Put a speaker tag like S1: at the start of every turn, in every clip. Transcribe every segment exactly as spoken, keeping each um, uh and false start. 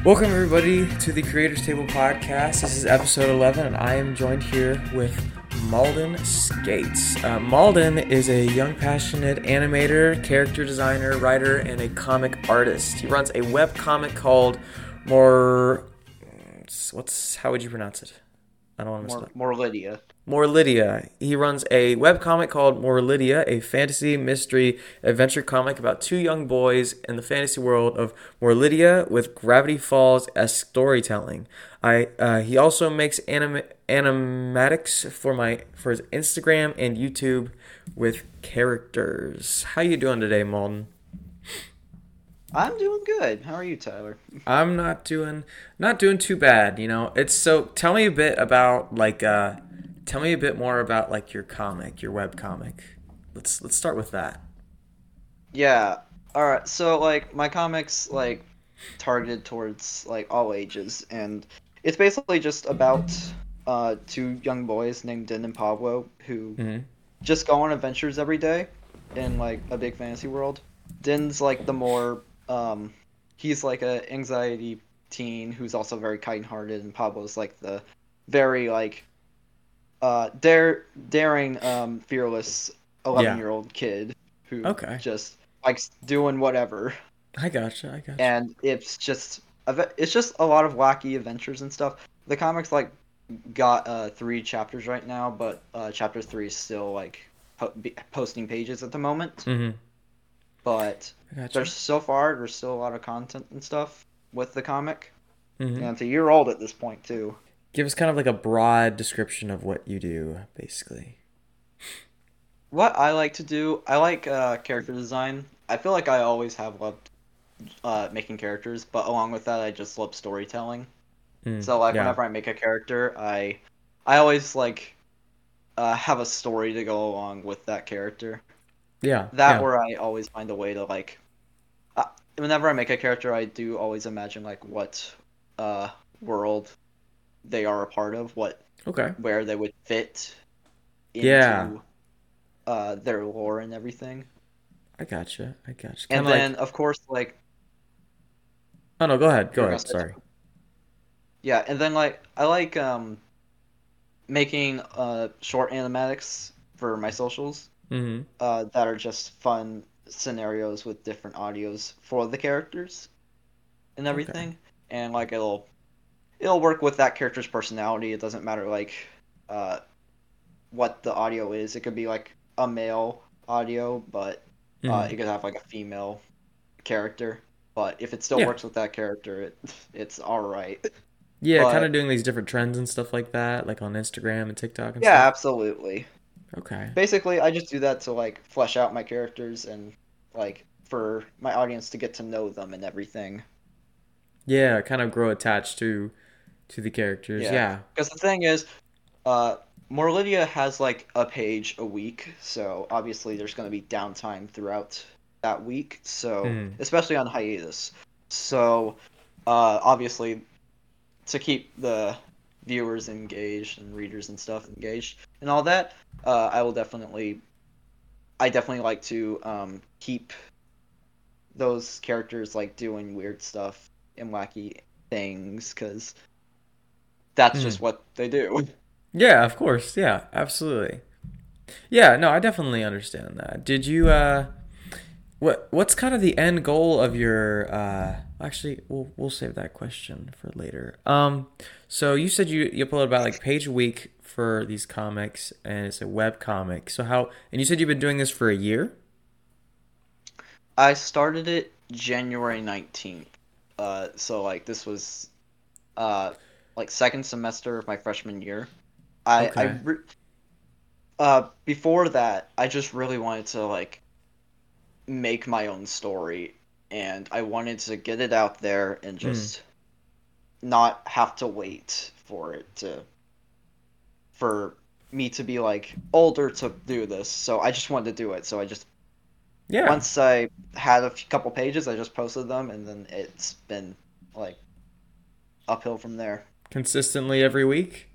S1: Welcome, everybody, to the Creators Table podcast. This is episode eleven, and I am joined here with Malden Skates. Uh, Malden is a young, passionate animator, character designer, writer, and a comic artist. He runs a web comic called More. What's how would you pronounce it? I don't want to mess it up.
S2: More Lydia.
S1: More Lydia. He runs a webcomic called More Lydia, a fantasy, mystery, adventure comic about two young boys in the fantasy world of More Lydia with Gravity Falls-esque storytelling. I uh, he also makes anim- animatics for my for his Instagram and YouTube with characters. How you doing today, Malden?
S2: I'm doing good. How are you, Tyler?
S1: I'm not doing not doing too bad. You know, it's so. Tell me a bit about like. Uh, Tell me a bit more about like your comic, your web comic. Let's let's start with that.
S2: Yeah. All right. So like my comics like targeted towards like all ages, and it's basically just about uh two young boys named Din and Pablo who
S1: Mm-hmm.
S2: just go on adventures every day in like a big fantasy world. Din's like the more um he's like a anxiety teen who's also very kind-hearted, and Pablo's like the very like uh dare daring um fearless eleven year old kid who
S1: Okay.
S2: just likes doing whatever.
S1: I gotcha. I gotcha.
S2: And it's just it's just a lot of wacky adventures and stuff. The comics like got uh three chapters right now, but uh chapter three is still like po- be- posting pages at the moment.
S1: Mm-hmm.
S2: But
S1: I gotcha.
S2: there's so far there's still a lot of content and stuff with the comic,
S1: Mm-hmm.
S2: and it's a year old at this point too.
S1: Give us kind of like a broad description of what you do, basically.
S2: What I like to do, I like uh, character design. I feel like I always have loved uh, making characters, but along with that, I just love storytelling.
S1: Mm,
S2: So like
S1: yeah.
S2: whenever I make a character, I I always like uh, have a story to go along with that character.
S1: Yeah.
S2: That
S1: yeah.
S2: where I always find a way to like. Uh, whenever I make a character, I do always imagine like what uh, world they are a part of, what
S1: Okay.
S2: where they would fit into
S1: Yeah.
S2: uh, their lore and everything.
S1: I gotcha. I gotcha.
S2: And
S1: Kind of
S2: then,
S1: like.
S2: of course, like
S1: Oh no. Go ahead. Go
S2: you're gonna
S1: ahead.
S2: say
S1: Sorry.
S2: something. Yeah, and then like I like um making uh short animatics for my socials
S1: Mm-hmm.
S2: uh that are just fun scenarios with different audios for the characters and
S1: Okay.
S2: everything. And like it'll it'll work with that character's personality. It doesn't matter like uh what the audio is. It could be like a male audio, but uh
S1: Mm-hmm.
S2: it could have like a female character. But if it still
S1: Yeah.
S2: works with that character, it it's all right.
S1: Yeah. Kind of
S2: But
S1: doing these different trends and stuff like that, like on Instagram and TikTok and
S2: yeah,
S1: stuff.
S2: absolutely.
S1: Okay.
S2: Basically, I just do that to like flesh out my characters and like for my audience to get to know them and everything.
S1: Yeah. Kind of grow attached to to the characters.
S2: Yeah.
S1: Yeah.
S2: Because the thing is, uh, Morlydia has like a page a week, so obviously there's going to be downtime throughout that week. So
S1: Mm.
S2: especially on hiatus. So uh, obviously to keep the viewers engaged and readers and stuff engaged and all that, uh, I will definitely, I definitely like to um, keep those characters like doing weird stuff and wacky things because that's
S1: Mm.
S2: just what they do.
S1: Yeah, of course. Yeah, absolutely. Yeah, no, I definitely understand that. Did you uh what what's kind of the end goal of your uh actually we'll we'll save that question for later. Um so you said you you upload about like page a week for these comics and it's a web comic. So how and you said you've been doing this for a year?
S2: I started it January nineteenth. Uh, so like this was uh like second semester of my freshman year. I I
S1: Okay.
S2: re- uh before that I just really wanted to like make my own story, and I wanted to get it out there and
S1: Mm.
S2: just not have to wait for it to for me to be like older to do this. So I just wanted to do it. So I just
S1: Yeah.
S2: once I had a few, couple pages, I just posted them, and then it's been like uphill from there.
S1: Consistently every week?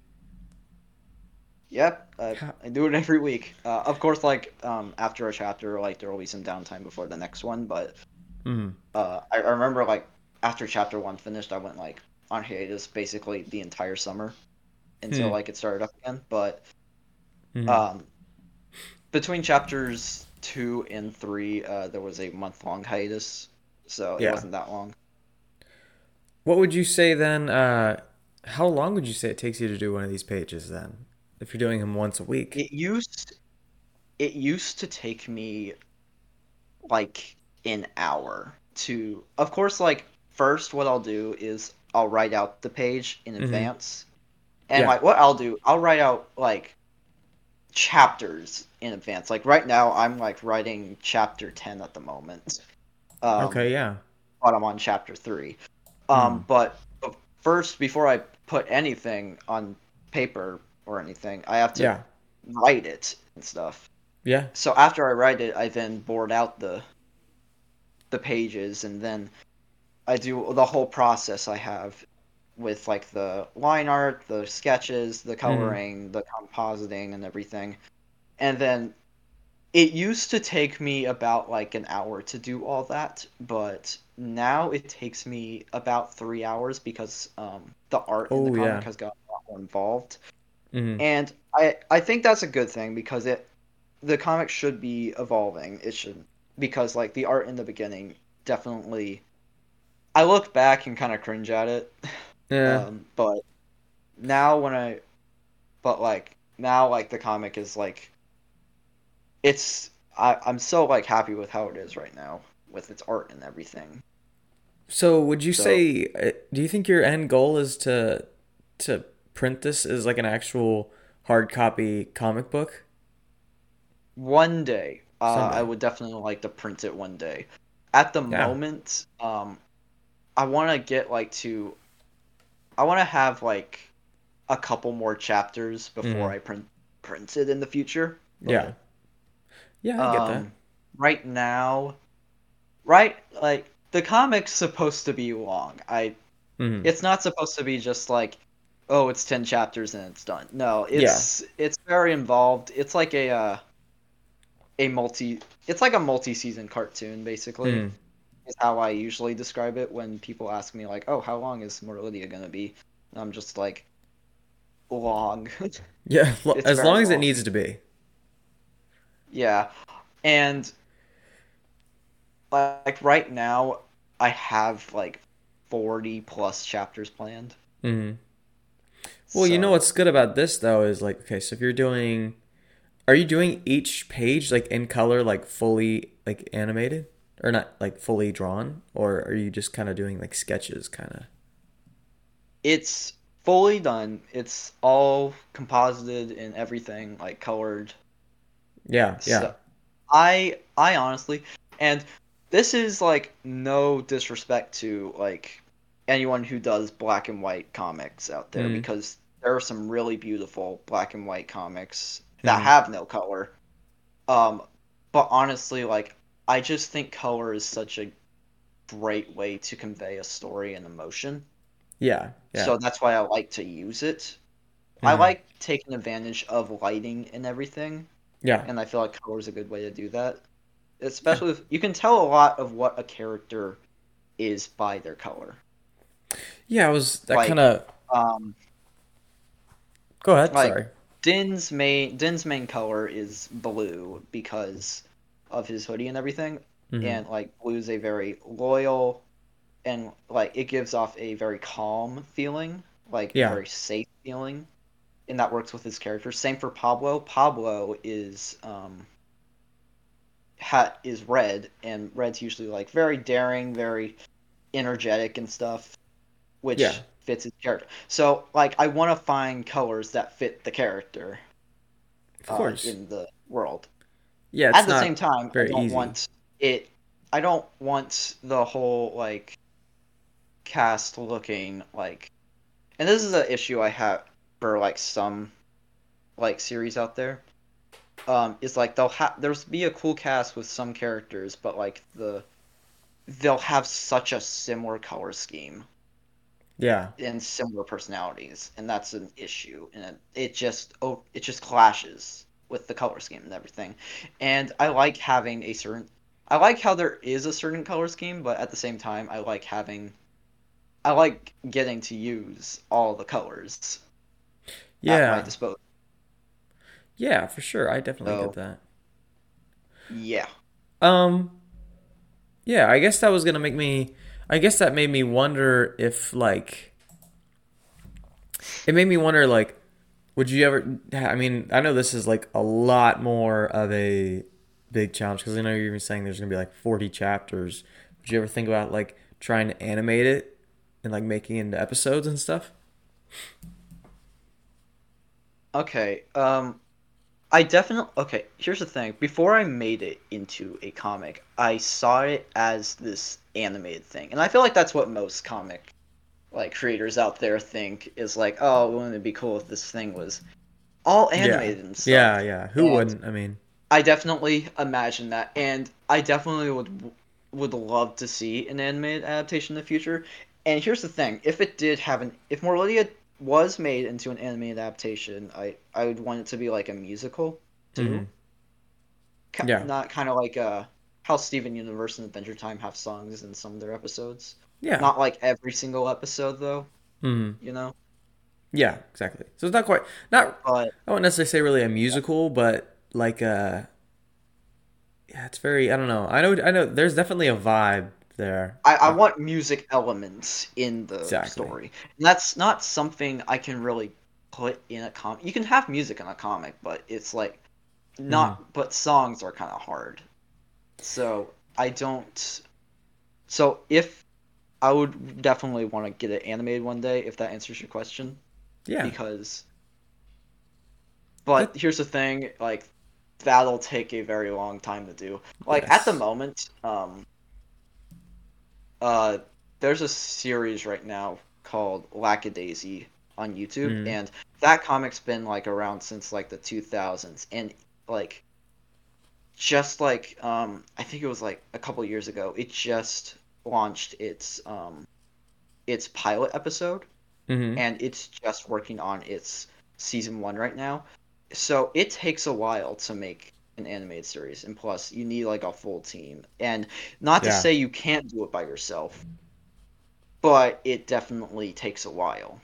S2: Yep, I,
S1: How,
S2: I do it every week. Uh, of course, like um, after a chapter, like there will be some downtime before the next one. But
S1: mm.
S2: uh, I, I remember like after chapter one finished, I went like on hiatus basically the entire summer until
S1: Hmm.
S2: like it started up again. But
S1: Hmm.
S2: um, between chapters two and three, uh, there was a month long hiatus, so it
S1: Yeah.
S2: wasn't that long.
S1: What would you say then? Uh, how long would you say it takes you to do one of these pages then? If you're doing them once a week?
S2: It used it used to take me like an hour to, of course, like first what I'll do is I'll write out the page in
S1: Hmm.
S2: advance. And
S1: Yeah.
S2: like what I'll do, I'll write out like chapters in advance. Like right now I'm like writing chapter ten at the moment. Um
S1: Okay. Yeah.
S2: but I'm on chapter three. Um
S1: Hmm.
S2: but first before I put anything on paper or anything, I have to
S1: Yeah.
S2: write it and stuff.
S1: Yeah.
S2: So after I write it, I then board out the the pages, and then I do the whole process I have with like the line art, the sketches, the
S1: Hmm.
S2: coloring, the compositing, and everything. And then it used to take me about like an hour to do all that, but now it takes me about three hours because um, the art in the
S1: Oh
S2: comic
S1: yeah.
S2: has got a lot more involved.
S1: Hmm.
S2: And I I think that's a good thing because it the comic should be evolving. It should because like the art in the beginning definitely I look back and kind of cringe at it.
S1: Yeah.
S2: Um, but now when I but like now like the comic is like it's I, I'm so like happy with how it is right now with its art and everything.
S1: So would you
S2: So
S1: say? uh, Do you think your end goal is to to print this as like an actual hard copy comic book
S2: one day, uh, I
S1: someday?
S2: would definitely like to print it one day. At the
S1: Yeah.
S2: moment, um, I want to get like to I want to have like a couple more chapters before
S1: Hmm.
S2: I print print it in the future.
S1: Yeah.
S2: But
S1: Yeah. I get that.
S2: um, right now, right like the comic's supposed to be long. I
S1: Hmm.
S2: It's not supposed to be just like, oh, it's ten chapters and it's done. No,
S1: Yeah.
S2: it's it's very involved. It's like a uh, a multi it's like a multi-season cartoon basically.
S1: Hmm.
S2: Is how I usually describe it when people ask me like, "Oh, how long is More Lydia gonna be?" And I'm just like, long.
S1: Yeah. lo-
S2: It's
S1: As
S2: very
S1: long as it
S2: long.
S1: needs to be.
S2: Yeah. And like right now I have like forty plus chapters planned.
S1: Hmm. Well, you know
S2: So
S1: what's good about this though is like, okay, so if you're doing, are you doing each page like in color, like fully like animated, or not like fully drawn, or are you just kind of doing like sketches, kind of?
S2: it's fully done. It's all composited and everything, like colored.
S1: Yeah. Yeah.
S2: So I I honestly and this is like no disrespect to like anyone who does black and white comics out there
S1: Hmm.
S2: because there are some really beautiful black and white comics that
S1: Hmm.
S2: have no color. Um but honestly like I just think color is such a great way to convey a story and emotion.
S1: Yeah. Yeah.
S2: So that's why I like to use it. I
S1: Hmm.
S2: like taking advantage of lighting and everything,
S1: Yeah.
S2: and I feel like color is a good way to do that.
S1: Yeah.
S2: Especially if you can tell a lot of what a character is by their color.
S1: Yeah. I was that kind
S2: Like,
S1: of.
S2: um,
S1: Go ahead.
S2: like
S1: Sorry.
S2: Din's main Din's main color is blue because of his hoodie and everything,
S1: Hmm.
S2: and like blue is a very loyal and like it gives off a very calm feeling, like a
S1: Yeah.
S2: very safe feeling, and that works with his character. Same for Pablo. Pablo is um hat is red, and red's usually like very daring, very energetic and stuff,
S1: Yeah.
S2: which fits his character. So like I want to find colors that fit the character
S1: Of
S2: uh,
S1: course.
S2: in the world.
S1: Yeah.
S2: At
S1: It's
S2: the same
S1: not
S2: time, I
S1: very
S2: don't
S1: easy.
S2: want it. I don't want the whole like cast looking like. And this is an issue I have for like some like series out there. Um, is like they'll have there's be a cool cast with some characters, but like the they'll have such a similar color scheme
S1: Yeah.
S2: and similar personalities, and that's an issue. And it, it just oh, it just clashes with the color scheme and everything. And I like having a certain, I like how there is a certain color scheme, but at the same time, I like having I like getting to use all the colors at my
S1: Yeah.
S2: disposal.
S1: Yeah, for sure. I definitely get
S2: So
S1: that.
S2: yeah.
S1: Um, yeah, I guess that was gonna make me. I guess that made me wonder if like it made me wonder like would you ever? I mean, I know this is like a lot more of a big challenge because I know you're even saying there's gonna be like forty chapters. Would you ever think about like trying to animate it and like making it into episodes and stuff?
S2: Okay. Um, I definitely okay. Here's the thing. Before I made it into a comic, I saw it as this animated thing, and I feel like that's what most comic like creators out there think is like, oh, wouldn't it be cool if this thing was all
S1: Yeah,
S2: animated and stuff?
S1: yeah, yeah. Who
S2: And
S1: wouldn't? I mean,
S2: I definitely imagine that, and I definitely would would love to see an animated adaptation in the future. And here's the thing: if it did have an, if Morlidia was made into an animated adaptation, I I would want it to be like a musical
S1: hmm
S2: too, Ki
S1: yeah,
S2: not kind of like uh how Steven Universe and Adventure Time have songs in some of their episodes.
S1: yeah,
S2: Not like every single episode though,
S1: hmm
S2: you know.
S1: yeah, exactly. So it's not quite not.
S2: But
S1: I wouldn't necessarily say really a
S2: yeah,
S1: musical, but like uh yeah, it's very. I don't know. I know. I know. There's definitely a vibe there.
S2: I, I
S1: Uh,
S2: want music elements in the
S1: exactly.
S2: story. And that's not something I can really put in a comic. You can have music in a comic, but it's like
S1: hmm
S2: not, but songs are kind of hard. So I don't. So if I would definitely want to get it animated one day, if that answers your question,
S1: Yeah.
S2: because.
S1: That.
S2: But here's the thing, like that'll take a very long time to do. Like at the
S1: Yes.
S2: moment, um, Uh, there's a series right now called Lackadaisy on YouTube,
S1: hmm
S2: and that comic's been like around since like the two thousands, and like just like um, I think it was like a couple years ago, it just launched its um its pilot episode,
S1: hmm
S2: and it's just working on its season one right now. So it takes a while to make an animated series, and plus you need like a full team. And not to
S1: Yeah.
S2: say you can't do it by yourself, but it definitely takes a while.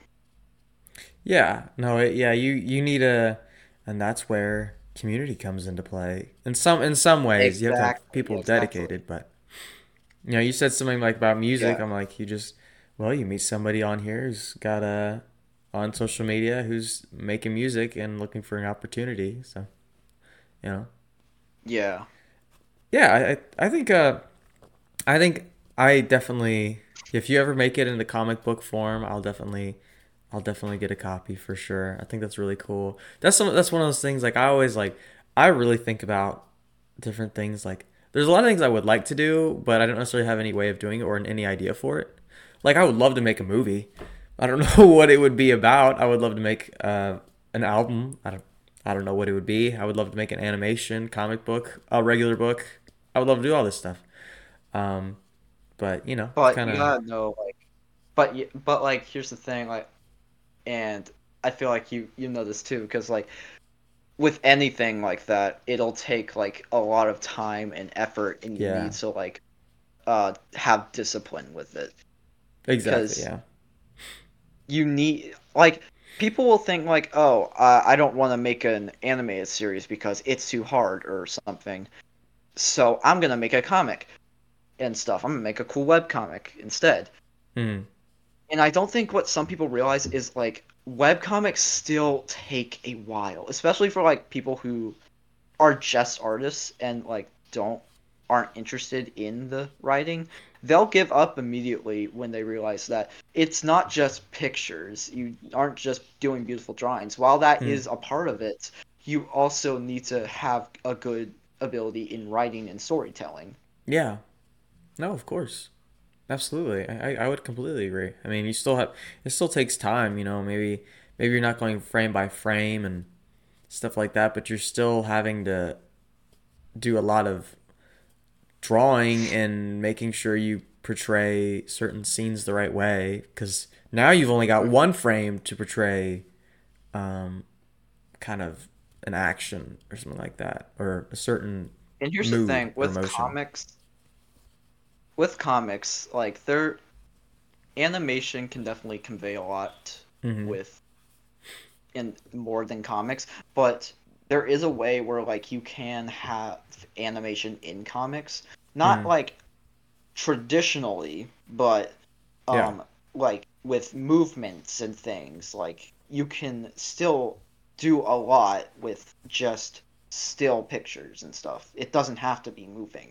S1: Yeah. No. It, yeah. You you need a, and that's where community comes into play. In some in some ways, you have to have
S2: Exactly,
S1: people
S2: exactly.
S1: dedicated, but you know, you said something like about music.
S2: Yeah,
S1: I'm like, you just, well, you meet somebody on here who's got a on social media who's making music and looking for an opportunity. So you know,
S2: yeah.
S1: yeah. I I, I think uh I think I definitely if you ever make it into comic book form, I'll definitely I'll definitely get a copy for sure. I think that's really cool. That's some that's one of those things like I always like I really think about different things like there's a lot of things I would like to do, but I don't necessarily have any way of doing it or any idea for it. Like I would love to make a movie. I don't know what it would be about. I would love to make uh, an album. I don't I don't know what it would be. I would love to make an animation, comic book, a regular book. I would love to do all this stuff. Um, but you know, it's
S2: But
S1: kind
S2: you
S1: of
S2: gotta know, like, but y- but like, here's the thing, like, and I feel like you you know this too, because like with anything like that, it'll take like a lot of time and effort, and you need
S1: yeah,
S2: to like uh have discipline with it,
S1: exactly,
S2: because
S1: yeah,
S2: you need like people will think like, oh, uh, I don't want to make an animated series because it's too hard or something, so I'm gonna make a comic and stuff. I'm gonna make a cool web comic instead.
S1: mm,
S2: And I don't think what some people realize is like web comics still take a while, especially for like people who are just artists and like don't aren't interested in the writing. They'll give up immediately when they realize that it's not just pictures. You aren't just doing beautiful drawings. While that
S1: mm,
S2: is a part of it, you also need to have a good ability in writing and storytelling.
S1: yeah. No, of course, absolutely. I, I I would completely agree. I mean, you still have it still takes time. You know, maybe maybe you're not going frame by frame and stuff like that, but you're still having to do a lot of drawing and making sure you portray certain scenes the right way because now you've only got
S2: Mhm.
S1: one frame to portray um, kind of an action or something like that or a certain
S2: And here's the
S1: mood
S2: thing
S1: or
S2: with
S1: emotion.
S2: comics, with comics, like they're animation can definitely convey a lot
S1: Hmm.
S2: with in more than comics, but there is a way where like you can have animation in comics, not
S1: Hmm.
S2: like traditionally, but
S1: Yeah.
S2: um like with movements and things, like you can still do a lot with just still pictures and stuff. It doesn't have to be moving.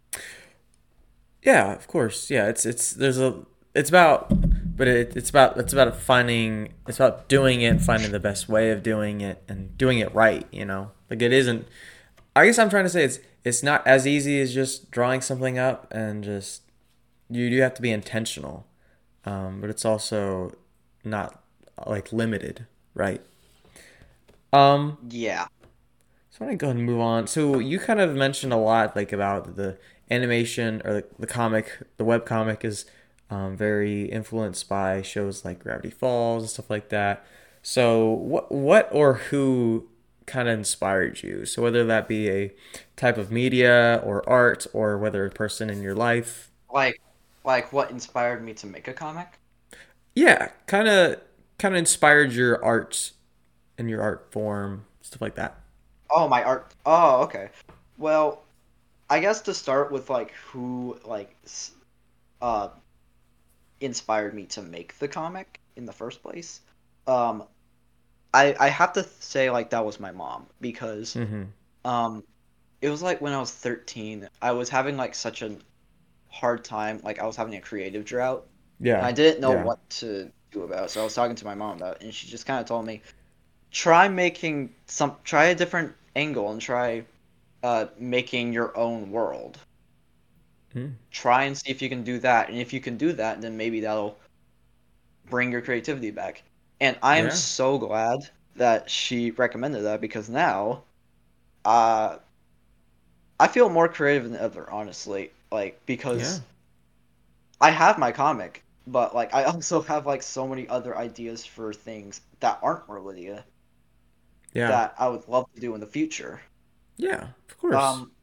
S1: Yeah, of course. Yeah, it's it's there's a it's about but it, it's about it's about finding it's about doing it, finding the best way of doing it and doing it right, you know. Like it isn't I guess I'm trying to say it's it's not as easy as just drawing something up and just you do have to be intentional. Um, but it's also not like limited, right? Um,
S2: Yeah.
S1: so I want to go ahead and move on. So you kind of mentioned a lot like about the animation or the, the comic, the web comic is um, very influenced by shows like Gravity Falls and stuff like that. So what what or who kind of inspired you? So whether that be a type of media or art or whether a person in your life.
S2: Like like what inspired me to make a comic?
S1: Yeah, kind of kind of inspired your art and your art form, stuff like that.
S2: Oh, my art. Oh, okay. Well, I guess to start with like who like s- uh inspired me to make the comic in the first place. Um I I have to say like that was my mom because
S1: Mm-hmm.
S2: um it was like when I was thirteen, I was having like such a hard time, like I was having a creative drought and
S1: Yeah.
S2: I didn't know
S1: Yeah.
S2: what to do about it. So I was talking to my mom about it and she just kind of told me, "Try making some try a different angle and try uh making your own world.
S1: Mm.
S2: Try and see if you can do that. And if you can do that, then maybe that'll bring your creativity back." And I am
S1: Yeah.
S2: so glad that she recommended that because now uh I feel more creative than ever, honestly. Like
S1: Yeah.
S2: because I have my comic, but like I also have like so many other ideas for things that aren't Merlydia
S1: Yeah.
S2: that I would love to do in the future.
S1: Yeah. Of course.
S2: Um,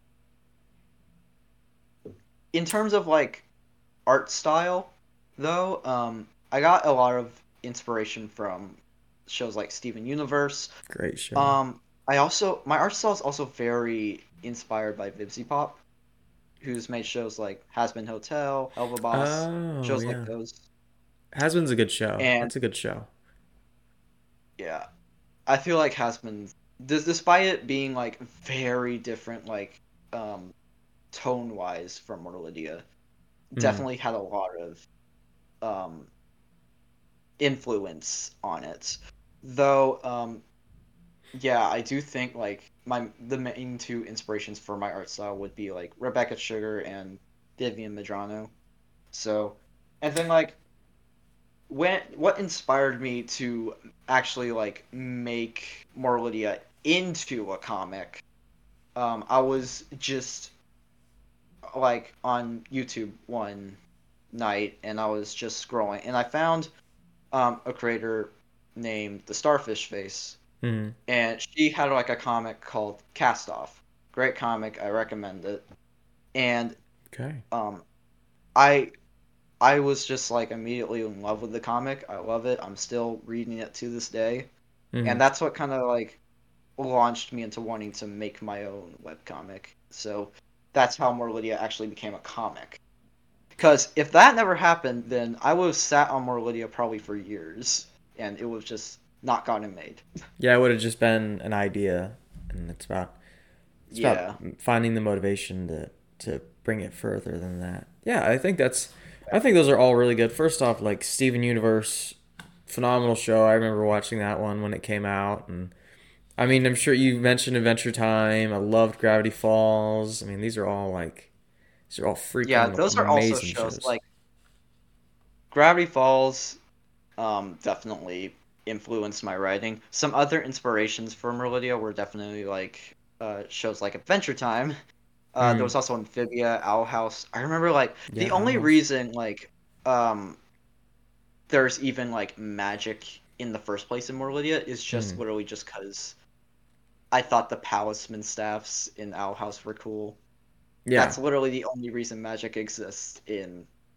S2: in terms of like art style, though, um, I got a lot of inspiration from shows like Steven Universe.
S1: Great show.
S2: Um, I also my art style is also very inspired by Vibsy Pop, who's made shows like Has Been Hotel, Helva Boss,
S1: Oh,
S2: shows like
S1: yeah.
S2: those.
S1: Has-Been's a good show.
S2: And
S1: That's a good show.
S2: yeah, I feel like Has Been, des- despite it being like very different, like um, tone wise from Mortal
S1: Mm.
S2: definitely had a lot of um, influence on it. Though, um, yeah, I do think like my the main two inspirations for my art style would be like Rebecca Sugar and Vivian Medrano. So, and then like when what inspired me to actually like make Moralidia into a comic, um, I was just like on YouTube one night and I was just scrolling and I found um, a creator named the Starfish Face,
S1: Mm.
S2: and she had like a comic called Cast Off. Great comic, I recommend it. And
S1: Okay.
S2: um, I I was just like immediately in love with the comic. I love it. I'm still reading it to this day, and
S1: Mm.
S2: that's what kind of like launched me into wanting to make my own webcomic. So that's how More Lydia actually became a comic. Because if that never happened, then I would have sat on More Lydia probably for years, and it was just not gotten made.
S1: Yeah, it would have just been an idea, and it's about it's about
S2: Yeah.
S1: finding the motivation to to bring it further than that. Yeah, I think that's I think those are all really good. First off, like Steven Universe, phenomenal show. I remember watching that one when it came out, and I mean, I'm sure you mentioned Adventure Time. I loved Gravity Falls. I mean, these are all like these are all
S2: Yeah,
S1: freaking
S2: those are also
S1: amazing
S2: shows
S1: shows.
S2: like Gravity Falls um definitely influenced my writing. Some other inspirations for Merlydia were definitely like uh shows like Adventure Time. Uh there was
S1: Mm,
S2: also Amphibia, Owl House. I remember like
S1: yeah,
S2: the
S1: Owl
S2: only
S1: House.
S2: reason like um there's even like magic in the first place in Morlydia is just
S1: Mm,
S2: literally just because I thought the Palisman staffs in Owl House were cool.
S1: yeah,
S2: That's literally the only reason magic exists in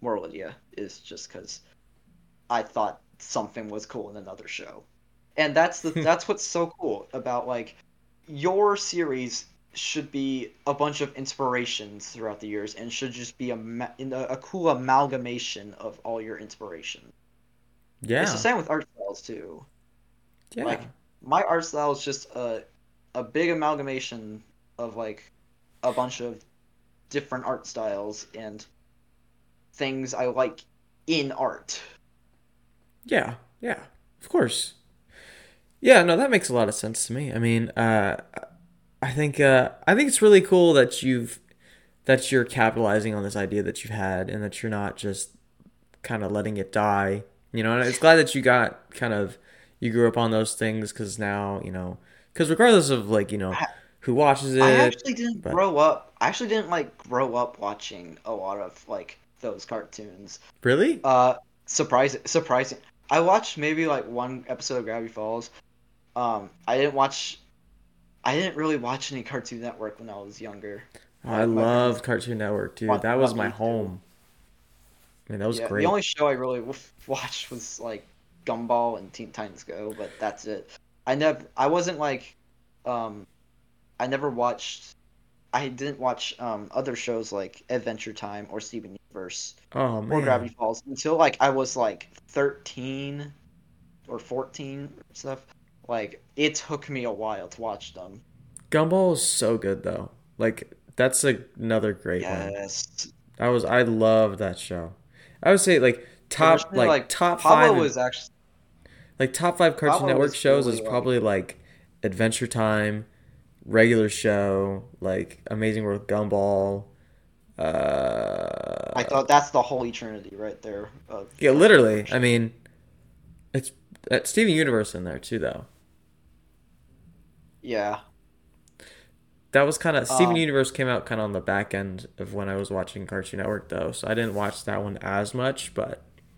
S2: More Lydia is just because I thought something was cool in another show. And that's the that's what's so cool about like your series should be a bunch of inspirations throughout the years and should just be a ma- in a, a cool amalgamation of all your inspiration. It's the
S1: Yeah.
S2: same with art styles too.
S1: Yeah.
S2: Like my art style is just a a big amalgamation of like a bunch of different art styles and things I like in art.
S1: Yeah. Yeah. Of course. Yeah, no, that makes a lot of sense to me. I mean, uh, I think uh, I think it's really cool that you've that you're capitalizing on this idea that you've had, and that you're not just kind of letting it die. You know, and it's glad that you got kind of you grew up on those things because now you know because regardless of like you know
S2: I,
S1: who watches
S2: I
S1: it,
S2: actually didn't
S1: but
S2: grow up. I actually didn't like grow up watching a lot of like those cartoons.
S1: really,
S2: Uh, surprising, surprising. I watched maybe like one episode of Gravity Falls. Um, I didn't watch. I didn't really watch any Cartoon Network when I was younger.
S1: I
S2: My my parents
S1: loved Cartoon Network, dude.
S2: want
S1: That was
S2: want
S1: my
S2: me to.
S1: home. I mean, that was
S2: Yeah, the
S1: great.
S2: only show I really w- watched was like Gumball and Teen Titans Go, but that's it. I never. I wasn't like. Um, I never watched. I didn't watch um other shows like Adventure Time or Steven Universe
S1: Oh
S2: or
S1: man,
S2: Gravity Falls until like I was like thirteen or fourteen or stuff. Like it took me a while to watch them.
S1: Gumball is so good though. Like that's a, another great one.
S2: Yes.
S1: That was I love that show. I would say like top
S2: Originally
S1: like
S2: like
S1: top
S2: Pablo
S1: five
S2: was actually
S1: like top five Cartoon
S2: Pablo
S1: Network
S2: was
S1: shows is
S2: really like
S1: probably like Adventure Time, Regular Show, like Amazing World Gumball.
S2: I
S1: Uh,
S2: thought that's the holy trinity right there of
S1: yeah,
S2: Cartoon
S1: literally.
S2: Network
S1: I
S2: shows.
S1: mean, it's uh, Steven Universe in there too, though.
S2: Yeah.
S1: That was kind of Steven
S2: Um
S1: Universe came out kind of on the back end of when I was watching Cartoon Network, though, so I didn't watch that one as much. But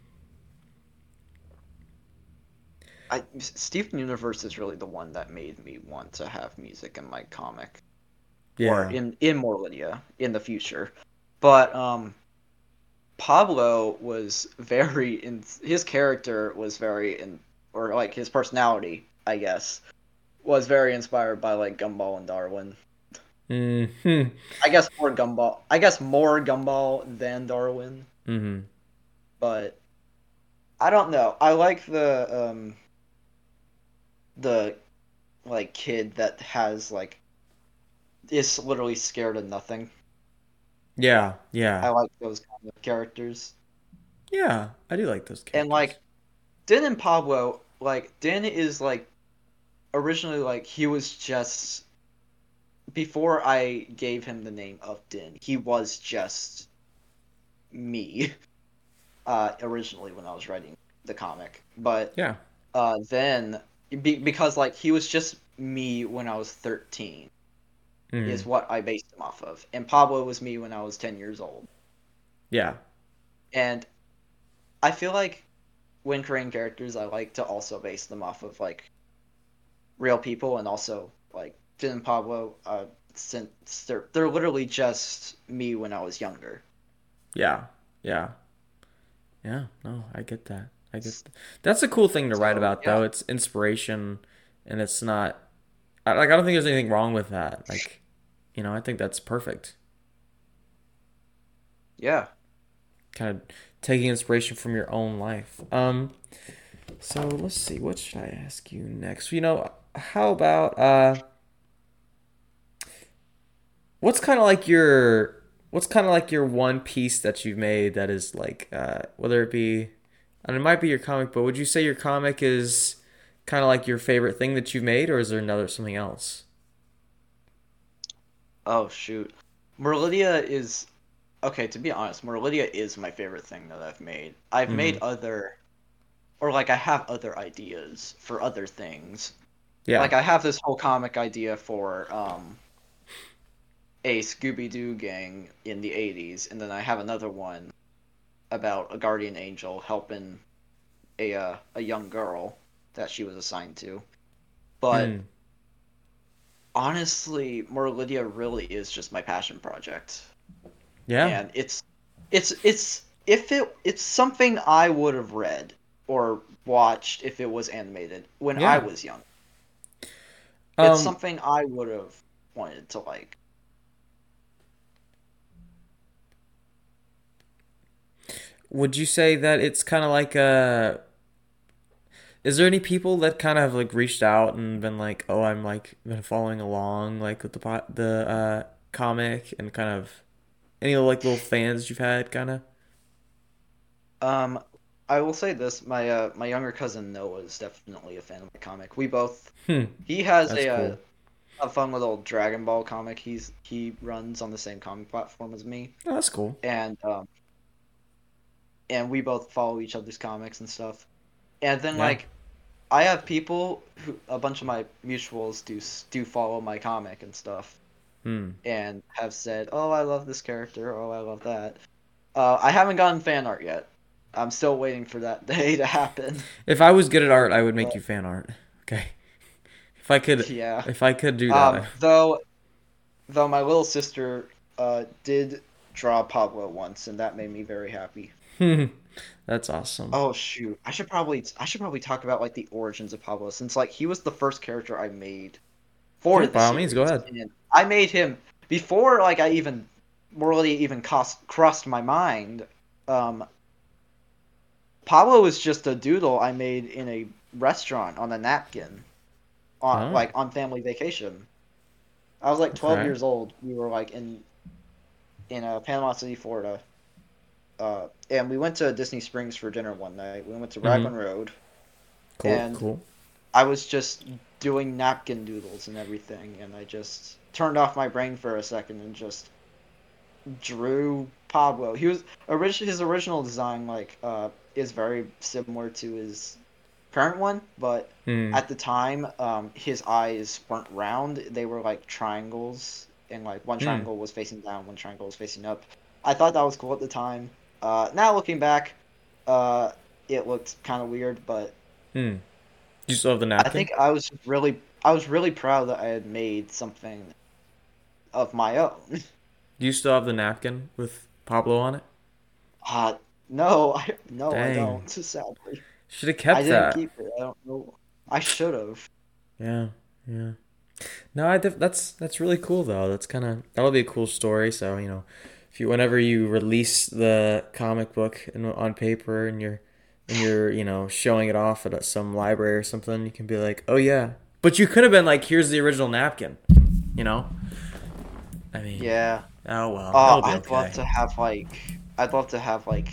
S2: I Steven Universe is really the one that made me want to have music in my comic or
S1: yeah,
S2: in in More Lydia in the future. But um Pablo was very in his character was very in or like his personality, I guess, was very inspired by like Gumball and Darwin.
S1: hmm,
S2: I guess more Gumball. I guess more Gumball than Darwin,
S1: hmm,
S2: but I don't know. I like the um the like kid that has like is literally scared of nothing.
S1: yeah,
S2: I
S1: yeah,
S2: like those kind of characters.
S1: yeah. I do like those
S2: And
S1: characters.
S2: like Din and Pablo, like Din is like originally like he was just before I gave him the name of Din, he was just me. Uh, originally when I was writing the comic, but
S1: Yeah,
S2: uh, then be, because like he was just me when I was thirteen is
S1: hmm,
S2: what I based him off of, and Pablo was me when I was ten years old,
S1: yeah,
S2: and I feel like when creating characters, I like to also base them off of like real people, and also like Finn and Pablo, uh, since they're they're literally just me when I was younger.
S1: yeah, yeah, yeah. No, I get that. I get that. That's a cool thing to write
S2: So
S1: about,
S2: yeah,
S1: though. It's inspiration, and it's not I, like I don't think there's anything wrong with that. Like, you know, I think that's perfect.
S2: yeah.
S1: Kind of taking inspiration from your own life. Um, so let's see, what should I ask you next? You know, how about uh, what's kind of like your what's kind of like your one piece that you've made that is like uh, whether it be, and it might be your comic, but would you say your comic is kind of like your favorite thing that you've made, or is there another something else?
S2: Oh shoot, Merlydia is okay. To be honest, Merlydia is my favorite thing that I've made. I've
S1: Mm-hmm.
S2: made other, or like I have other ideas for other things.
S1: Yeah.
S2: Like I have this whole comic idea for um a Scooby Doo gang in the eighties, and then I have another one about a guardian angel helping a uh, a young girl that she was assigned to. But
S1: Mm.
S2: honestly, Morlydia really is just my passion project,
S1: Yeah.
S2: and it's it's it's if it it's something I would have read or watched if it was animated when I
S1: Yeah.
S2: was young. It's
S1: Um,
S2: something I would have wanted to like.
S1: would you say that it's kind of like a is there any people that kind of like reached out and been like, "Oh, I'm like been following along like with the pot the uh comic and kind of any like little fans you've had kind of?"
S2: Um, I will say this: my uh, my younger cousin Noah is definitely a fan of my comic. We both
S1: Hmm,
S2: he has
S1: that's
S2: a uh,
S1: cool.
S2: a fun little Dragon Ball comic. He's he runs on the same comic platform as me,
S1: Oh, that's cool.
S2: and um, and we both follow each other's comics and stuff. And then
S1: Yeah.
S2: like I have people who a bunch of my mutuals do do follow my comic and stuff,
S1: Hmm.
S2: and have said, "Oh, I love this character. Oh, I love that." Uh, I haven't gotten fan art yet. I'm still waiting for that day to happen.
S1: If I was good at art, I would
S2: But
S1: make you fan art. Okay. If I could
S2: yeah.
S1: if I could do that,
S2: Um,
S1: I
S2: though though my little sister uh did draw Pablo once, and that made me very happy.
S1: that's awesome.
S2: Oh shoot, I should probably I should probably talk about like the origins of Pablo since like he was the first character I made for
S1: Yeah,
S2: the
S1: by all means, go
S2: series,
S1: ahead.
S2: and I made him before like I even really even cost, crossed my mind. Um, Pablo was just a doodle I made in a restaurant on a napkin, on
S1: Oh,
S2: like on family vacation. I was like twelve
S1: okay.
S2: years old. We were like in in uh, Panama City, Florida, uh, and we went to Disney Springs for dinner one night. We went to
S1: Mm-hmm.
S2: Raglan Road,
S1: Cool,
S2: and
S1: cool.
S2: I was just doing napkin doodles and everything, and I just turned off my brain for a second and just drew Pablo. He was originally his original design like uh, is very similar to his current one, but
S1: Hmm.
S2: at the time, um, his eyes weren't round. They were like triangles, and like one
S1: Hmm.
S2: triangle was facing down, one triangle was facing up. I thought that was cool at the time. Uh, now looking back, uh, it looked kind of weird, but
S1: Hmm. Do you still have the
S2: I
S1: napkin?
S2: think I was really, I was really proud that I had made something of my own.
S1: Do you still have the napkin with Pablo on it?
S2: Uh, no, I no, I
S1: Dang.
S2: don't. Sadly,
S1: Should have
S2: I
S1: kept
S2: didn't
S1: that.
S2: keep it. I don't know. I should have.
S1: Yeah. Yeah. No, I def- that's that's really cool though. That's kind of that'll be a cool story. So you know, if you whenever you release the comic book in, on paper and you're and you're you know showing it off at a, some library or something, you can be like, oh yeah. But you could have been like, here's the original napkin. You know. I mean,
S2: Yeah.
S1: oh well,
S2: Uh,
S1: it'll be
S2: I'd love
S1: okay.
S2: to have like I'd love to have like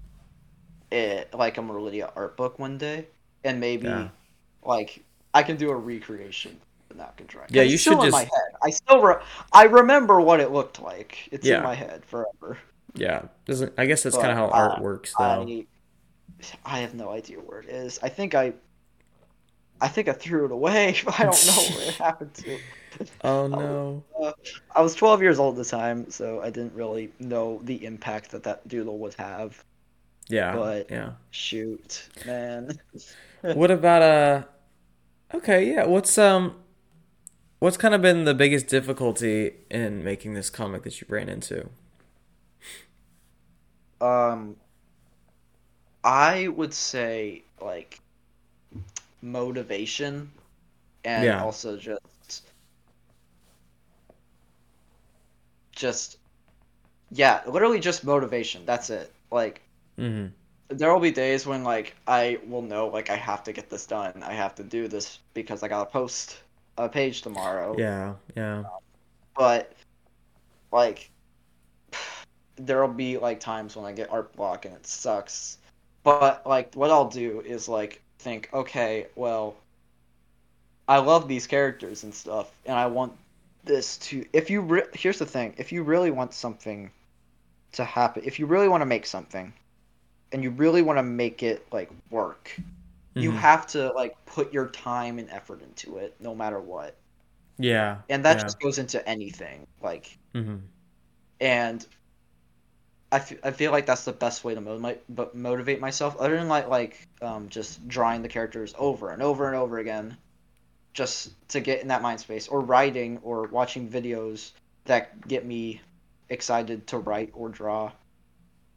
S2: it like a Meridia art book one day, and
S1: Yeah.
S2: maybe like I can do a recreation of the napkin drawing
S1: Yeah.
S2: because
S1: You
S2: it's
S1: should
S2: still in my
S1: just.
S2: head. I still re- I remember what it looked like. It's in
S1: Yeah.
S2: my head forever.
S1: Yeah. Doesn't I guess that's kind of
S2: But
S1: how art
S2: uh,
S1: works though.
S2: I I have no idea where it is. I think I I think I threw it away. I don't know where it happened to.
S1: Oh
S2: I was,
S1: no.
S2: uh, I was twelve years old at the time, so I didn't really know the impact that that doodle would have.
S1: Yeah.
S2: But
S1: Yeah.
S2: shoot, man.
S1: What about uh? Okay. Yeah. What's um? What's kind of been the biggest difficulty in making this comic that you ran into?
S2: um, I would say like motivation and
S1: Yeah.
S2: also just just yeah, literally just motivation. That's it. Like
S1: Mm-hmm.
S2: there will be days when like I will know like I have to get this done. I have to do this because I gotta post a page tomorrow.
S1: Yeah. Yeah.
S2: But like there'll be like times when I get art block and it sucks. But like what I'll do is like think, okay, well, I love these characters and stuff, and I want this to. If you re- here's the thing, if you really want something to happen, if you really want to make something, and you really want to make it like work, you
S1: Mm-hmm.
S2: have to like put your time and effort into it, no matter what.
S1: Yeah.
S2: And that
S1: Yeah.
S2: just goes into anything, like,
S1: Mm-hmm.
S2: and I, f- I feel like that's the best way to motivate but motivate myself other than like like um just drawing the characters over and over and over again just to get in that mind space or writing or watching videos that get me excited to write or draw.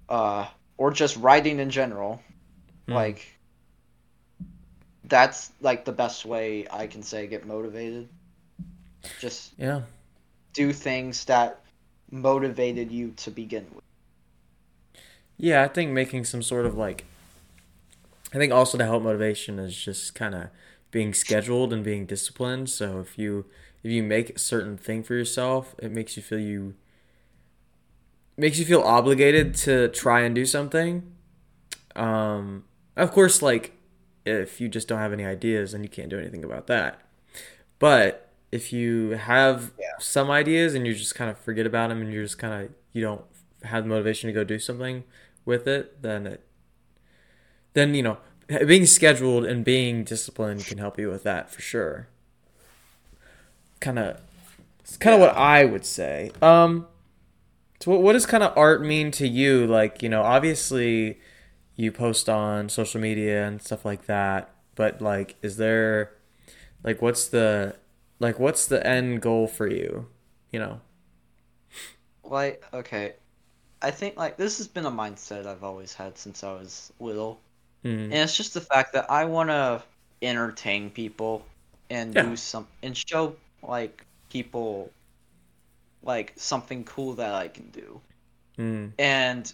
S2: uh, or just writing in general.
S1: Mm.
S2: Like that's like the best way I can say get motivated. Just
S1: Yeah.
S2: do things that motivated you to begin with.
S1: Yeah, I think making some sort of like I think also to help motivation is just kind of being scheduled and being disciplined. So if you if you make a certain thing for yourself, it makes you feel you makes you feel obligated to try and do something. Um, of course, like if you just don't have any ideas, then you can't do anything about that. But if you have
S2: Yeah.
S1: some ideas and you just kind of forget about them and you're just kind of you don't have the motivation to go do something with it, then it then you know being scheduled and being disciplined can help you with that for sure. Kind of, it's kind of what
S2: Yeah.
S1: I would say. Um, so what what does kind of art mean to you? Like you know, obviously you post on social media and stuff like that, but like, is there like what's the like what's the end goal for you? You know.
S2: Like okay, I think like this has been a mindset I've always had since I was little.
S1: Mm.
S2: And it's just the fact that I want to entertain people and
S1: Yeah.
S2: do some and show like people like something cool that I can do.
S1: Mm.
S2: And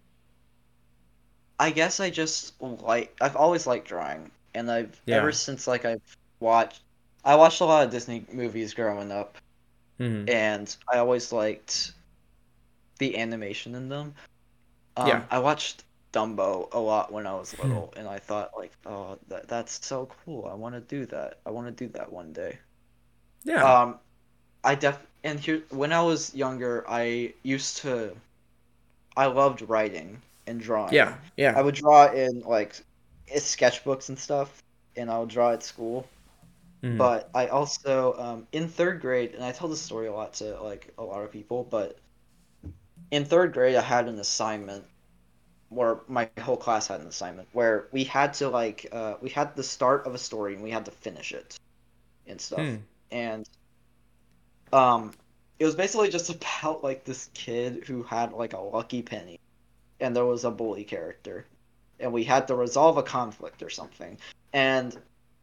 S2: I guess I just like I've always liked drawing and I've ever
S1: Yeah.
S2: since like I've watched I watched a lot of Disney movies growing up
S1: Mm.
S2: and I always liked the animation in them.
S1: Yeah.
S2: Um, I watched Dumbo a lot when I was
S1: Hmm.
S2: little, and I thought like, oh, that that's so cool. I want to do that. I want to do that one day.
S1: Yeah.
S2: Um, I def and here when I was younger, I used to I loved writing and
S1: Yeah.
S2: drawing.
S1: Yeah.
S2: I would draw in like i- sketchbooks and stuff, and I would draw at school.
S1: Mm.
S2: But I also um, in third grade, and I tell this story a lot to like a lot of people, but in third grade, I had an assignment where my whole class had an assignment where we had to like uh, we had the start of a story and we had to finish it and stuff.
S1: Mm.
S2: And um, it was basically just about like this kid who had like a lucky penny, and there was a bully character, and we had to resolve a conflict or something. And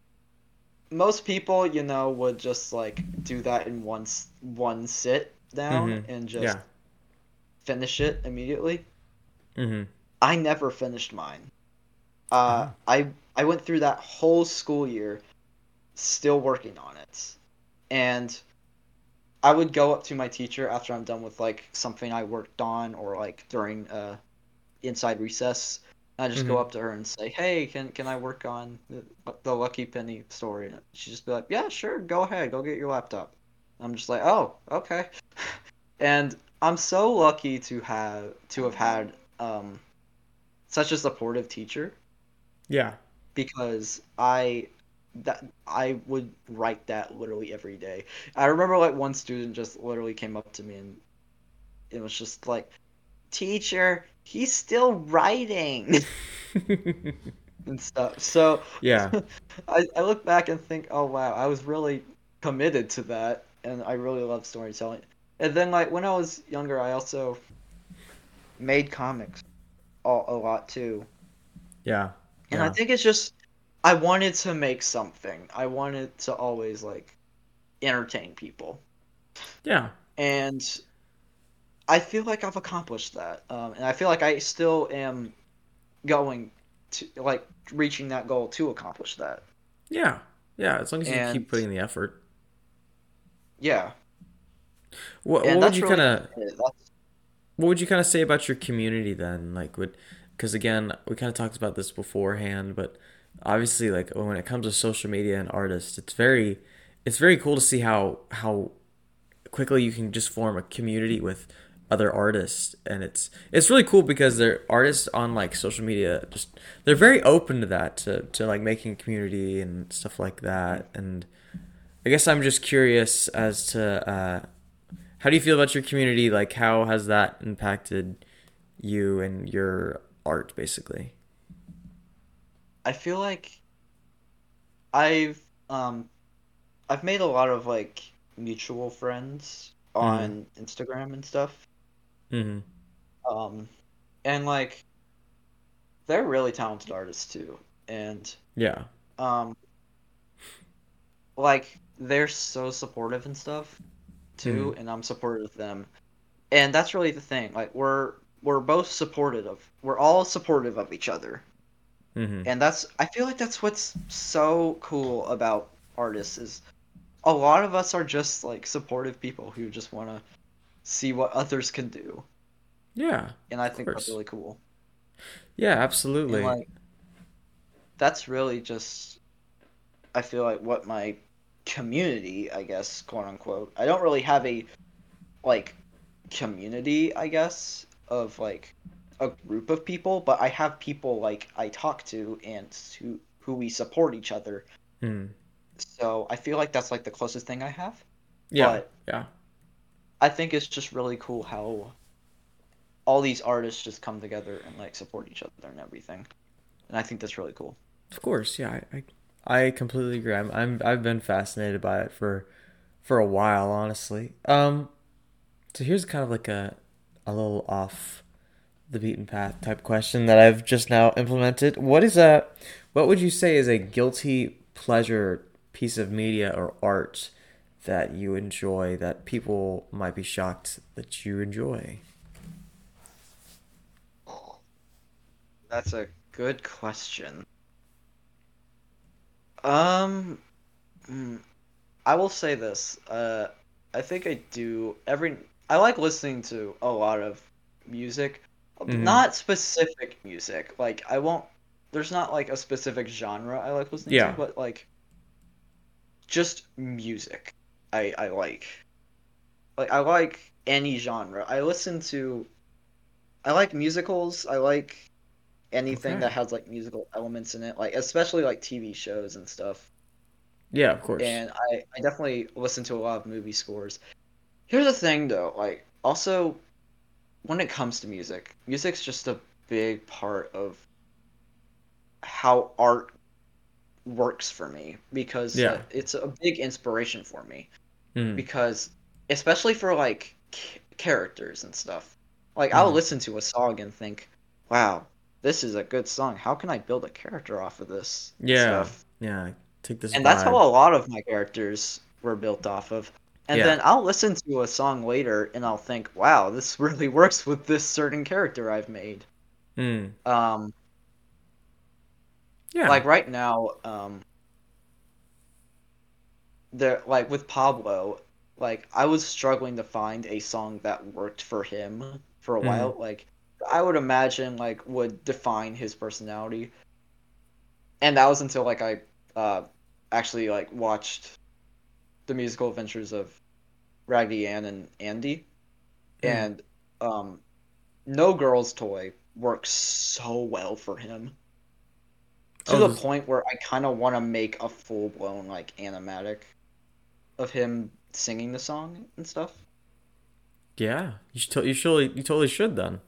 S2: most people, you know, would just like do that in one s- one sit down
S1: Mm-hmm.
S2: and just
S1: Yeah.
S2: finish it immediately.
S1: Mm-hmm.
S2: I never finished mine. Uh,
S1: Oh.
S2: I I went through that whole school year still working on it. And I would go up to my teacher after I'm done with like something I worked on or like during uh inside recess. I just go
S1: Mm-hmm.
S2: up to her and say, "Hey, can can I work on the, the Lucky Penny story?" And she'd just be like, "Yeah, sure, go ahead, go get your laptop." I'm just like, "Oh, okay." And I'm so lucky to have to have had um such a supportive teacher
S1: Yeah.
S2: because I that I would write that literally every day. I remember like one student just literally came up to me and it was just like, "Teacher, he's still writing." And stuff. So
S1: Yeah.
S2: I I look back and think, "Oh wow, I was really committed to that and I really love storytelling." And then like when I was younger, I also made comics a, a lot too.
S1: Yeah.
S2: And I
S1: Yeah.
S2: think it's just I wanted to make something. I wanted to always like entertain people.
S1: Yeah.
S2: And I feel like I've accomplished that. Um, and I feel like I still am going to like reaching that goal to accomplish that.
S1: Yeah. Yeah. As long as you
S2: And
S1: keep putting the effort.
S2: yeah,
S1: What
S2: and
S1: what would
S2: that's
S1: you
S2: really
S1: kind
S2: just
S1: of
S2: it. That's
S1: what would you kind of say about your community then? Like would because again, we kind of talked about this beforehand, but obviously like when it comes to social media and artists, it's very it's very cool to see how how quickly you can just form a community with other artists, and it's it's really cool because they're artists on like social media just they're very open to that to, to like making community and stuff like that. And I guess I'm just curious as to uh, how do you feel about your community? Like how has that impacted you and your art basically?
S2: I feel like I've um I've made a lot of like mutual friends
S1: Mm-hmm.
S2: on Instagram and stuff.
S1: Mm-hmm.
S2: Um and like they're really talented artists too, and
S1: Yeah.
S2: um, like they're so supportive and stuff
S1: Mm.
S2: too, and I'm supportive of them, and that's really the thing. Like we're we're both supportive of, we're all supportive of each other,
S1: Mm-hmm.
S2: and that's I feel like that's what's so cool about artists is a lot of us are just like supportive people who just want to see what others can do,
S1: Yeah,
S2: and I
S1: of
S2: think that's
S1: course.
S2: really cool.
S1: Yeah,
S2: And
S1: absolutely.
S2: like that's really just I feel like what my community, I guess, quote unquote. I don't really have a like community, I guess, of like a group of people, but I have people like I talk to and who who we support each other.
S1: Mm.
S2: So I feel like that's like the closest thing I have.
S1: Yeah,
S2: But
S1: yeah.
S2: I think it's just really cool how all these artists just come together and like support each other and everything. And I think that's really cool.
S1: Of course, yeah. I, I, I completely agree. I'm, I'm, I've been fascinated by it for, for a while, honestly. Um, so here's kind of like a, a little off the beaten path type question that I've just now implemented. What is a, what would you say is a guilty pleasure piece of media or art that you enjoy that people might be shocked that you enjoy?
S2: That's a good question. Um, hmm, I will say this. Uh, I think I do every. I like listening to a lot of music,
S1: Mm-hmm.
S2: not specific music. Like I won't. There's not like a specific genre I like listening to,
S1: Yeah.
S2: but like just music. I I like. Like I like any genre. I listen to. I like musicals. I like anything that
S1: Okay.
S2: has like musical elements in it. Like especially like T V shows and stuff.
S1: Yeah, of course.
S2: And I I definitely listen to a lot of movie scores. Here's the thing though, like also when it comes to music, music's just a big part of how art works for me because uh,
S1: Yeah.
S2: it's a big inspiration for me
S1: Mm.
S2: because especially for like c- characters and stuff. Like I'll
S1: Mm.
S2: listen to a song and think, "Wow, this is a good song. How can I build a character off of this?" and
S1: Yeah.
S2: stuff.
S1: Yeah. Take this
S2: And that's how
S1: vibe.
S2: a lot of my characters were built off of. And
S1: Yeah.
S2: then I'll listen to a song later and I'll think, wow, this really works with this certain character I've made.
S1: Mm.
S2: Um,
S1: Yeah.
S2: like right now, um, there like with Pablo, like I was struggling to find a song that worked for him for a
S1: Mm.
S2: while. Like I would imagine like would define his personality. And that was until like I uh actually like watched the musical adventures of Raggedy Ann and Andy.
S1: Mm.
S2: And um, No Girl's Toy works so well for him to
S1: Oh,
S2: the
S1: this,
S2: point where I kind of want to make a full blown like animatic of him singing the song and stuff.
S1: yeah. You should. You surely. You totally should then.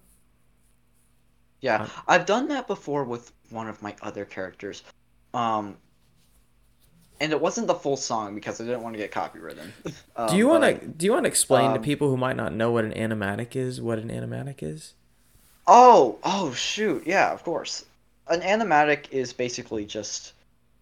S2: Yeah,
S1: Uh,
S2: I've done that before with one of my other characters. Um, and it wasn't the full song because I didn't want to get copywritten.
S1: do you
S2: Um,
S1: want to?
S2: but
S1: Do you want to explain to
S2: um,
S1: people who might not know what an animatic is? What an animatic is?
S2: oh, oh shoot, yeah, of course. An animatic is basically just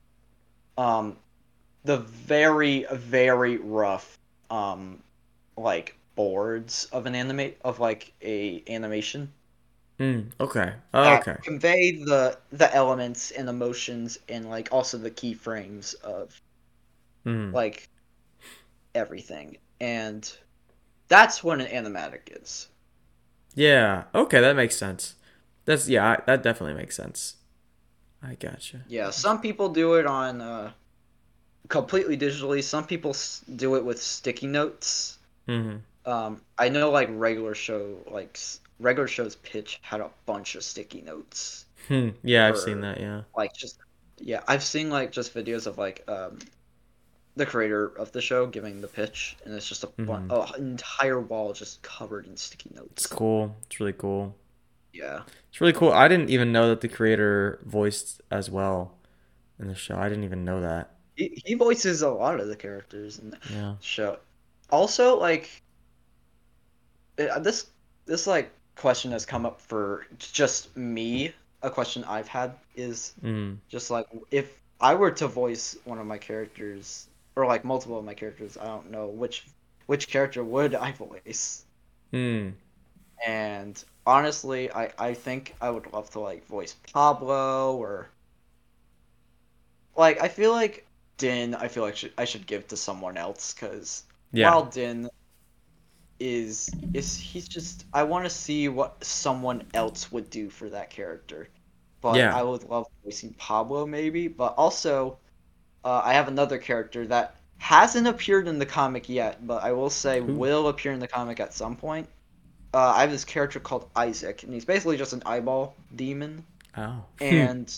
S2: um the very very rough um like boards of an animate of like a animation
S1: Mm. Okay. Oh,
S2: that
S1: okay.
S2: convey the the elements and emotions and like also the keyframes of
S1: Mm.
S2: like everything, and that's what an animatic is.
S1: Yeah. Okay, that makes sense. That's yeah. I- That definitely makes sense. I gotcha.
S2: Yeah,
S1: I gotcha.
S2: some people do it on uh completely digitally, some people s- do it with sticky notes.
S1: Mm-hmm.
S2: um I know like regular show like s- regular show's pitch had a bunch of sticky notes
S1: Hmm. Yeah, I've seen
S2: for
S1: that. Yeah.
S2: like just yeah, I've seen like just videos of like um the creator of the show giving the pitch, and it's just a bun-
S1: Mm-hmm.
S2: oh, an entire wall just covered in sticky
S1: It's
S2: notes.
S1: cool. It's really cool.
S2: Yeah,
S1: It's really cool. I didn't even know that the creator voiced as well in the show. I didn't even know that.
S2: he, he voices a lot of the characters in the
S1: Yeah.
S2: show. Also, like uh, this this like question has come up for just me. A question I've had is
S1: Mm.
S2: just like if I were to voice one of my characters or like multiple of my characters, I don't know which which character would I voice.
S1: Mm.
S2: And honestly, I I think I would love to like voice Pablo or like I feel like Din. I feel like should, I should give to someone else because
S1: Yeah.
S2: while Din is is he's just I want to see what someone else would do for that character. But
S1: Yeah.
S2: I would love voicing Pablo maybe. But also, uh, I have another character that hasn't appeared in the comic yet, but I will say
S1: Ooh.
S2: will appear in the comic at some point. Uh, I have this character called Isaac, and he's basically just an eyeball demon.
S1: Oh.
S2: And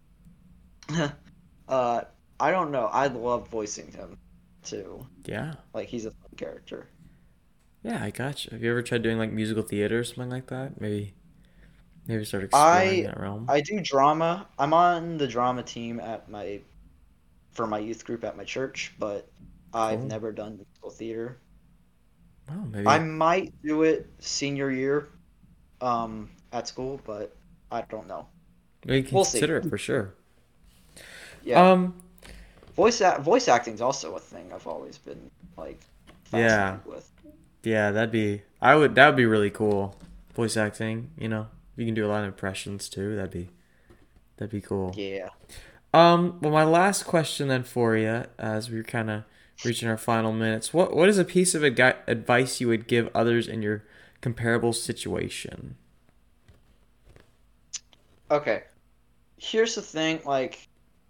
S2: uh, I don't know. I love voicing him too.
S1: Yeah.
S2: Like he's a fun character.
S1: Yeah, I gotcha. Have you ever tried doing like musical theater or something like that? Maybe, maybe start exploring
S2: I
S1: that realm.
S2: I do drama. I'm on the drama team at my for my youth group at my church, but I've
S1: Cool.
S2: never done musical theater.
S1: Oh,
S2: I
S1: maybe
S2: might do it senior year, um, at school, but I don't know.
S1: we can
S2: We'll see.
S1: consider it for sure.
S2: Yeah,
S1: Um.
S2: voice act voice acting is also a thing I've always been like
S1: Yeah.
S2: fascinated with.
S1: Yeah, that'd be. I would. That would be really cool. Voice acting. You know, you can do a lot of impressions too. That'd be. That'd be cool.
S2: Yeah.
S1: Um. Well, my last question then for you, as we're kind of reaching our final minutes, what what is a piece of advi- advice you would give others in your comparable situation?
S2: Okay. Here's the thing, like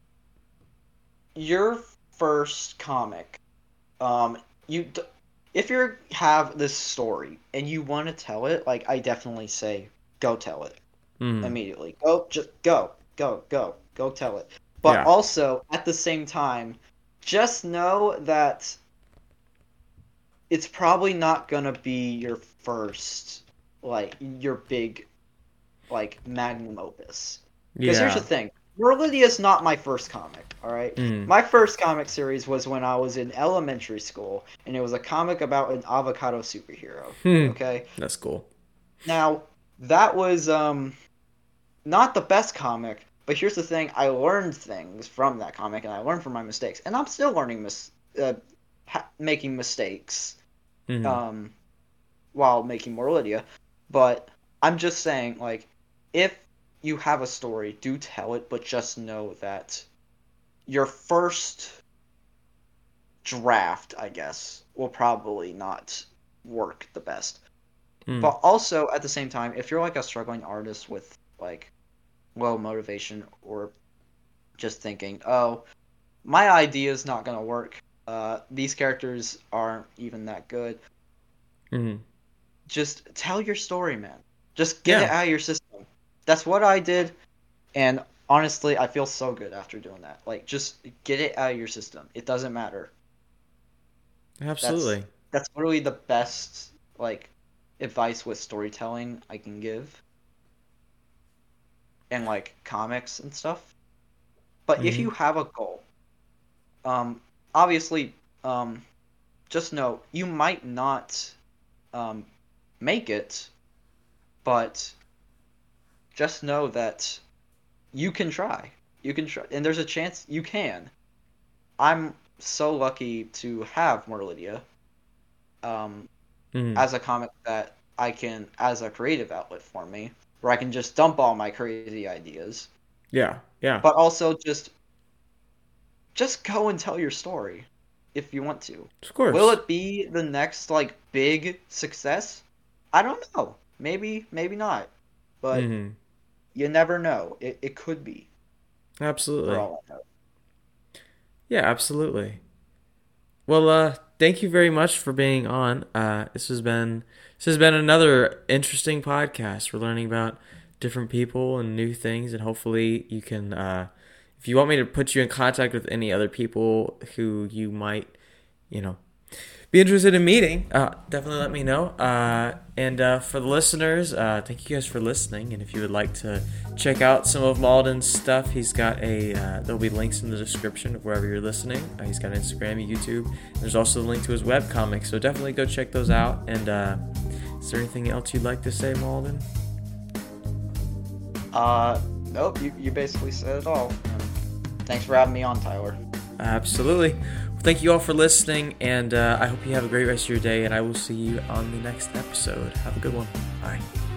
S2: your first comic, um, you d- if you have this story and you want to tell it, like I definitely say go tell it
S1: Hmm.
S2: immediately. Go, just go, go, go, go tell it. But
S1: Yeah.
S2: also at the same time, just know that it's probably not gonna be your first, like your big, like magnum opus. Because here's the
S1: Yeah.
S2: thing, Merlydia is not my first comic. All right,
S1: Hmm.
S2: my first comic series was when I was in elementary school, and it was a comic about an avocado superhero.
S1: Hmm.
S2: Okay,
S1: That's cool.
S2: now that was um not the best comic, but here's the thing: I learned things from that comic, and I learned from my mistakes, and I'm still learning mis- uh, ha- making mistakes
S1: Hmm.
S2: um while making more Lydia. But I'm just saying, like, if you have a story, do tell it, but just know that your first draft, I guess, will probably not work the best.
S1: Hmm.
S2: But also at the same time, if you're like a struggling artist with like low motivation or just thinking, oh, my idea is not gonna work. Uh, these characters aren't even that good.
S1: Hmm.
S2: Just tell your story, man. Just get it
S1: Yeah.
S2: out of your system. That's what I did, and honestly, I feel so good after doing that. Like, just get it out of your system. It doesn't matter.
S1: Absolutely.
S2: That's literally the best like advice with storytelling I can give, and like comics and stuff. But if
S1: Hmm.
S2: you have a goal, um, obviously, um, just know you might not um, make it, but just know that you can try. You can try, and there's a chance you can. I'm so lucky to have Morlydia um,
S1: Hmm.
S2: as a comic that I can, as a creative outlet for me, where I can just dump all my crazy ideas,
S1: Yeah. Yeah.
S2: but also just just go and tell your story if you want to.
S1: Of course.
S2: Will it be the next like big success? I don't know. Maybe, maybe not. But
S1: Hmm.
S2: you never know. It it could be for
S1: Absolutely.
S2: all I know.
S1: Yeah. Absolutely. Well, uh, thank you very much for being on. Uh, this has been this has been another interesting podcast. We're learning about different people and new things, and hopefully you can. Uh, if you want me to put you in contact with any other people who you might, you know, be interested in meeting, uh, definitely let me know. Uh, and uh, for the listeners, uh, thank you guys for listening. And if you would like to check out some of Malden's stuff, he's got a, uh, there'll be links in the description of wherever you're listening. Uh, he's got Instagram, YouTube. There's also the link to his webcomic, so definitely go check those out. And uh, Is there anything else you'd like to say, Malden?
S2: Uh, nope, you, you basically said it all. Thanks for having me on, Tyler.
S1: Absolutely. Well, thank you all for listening, and uh, I hope you have a great rest of your day, and I will see you on the next episode. Have a good one. Bye.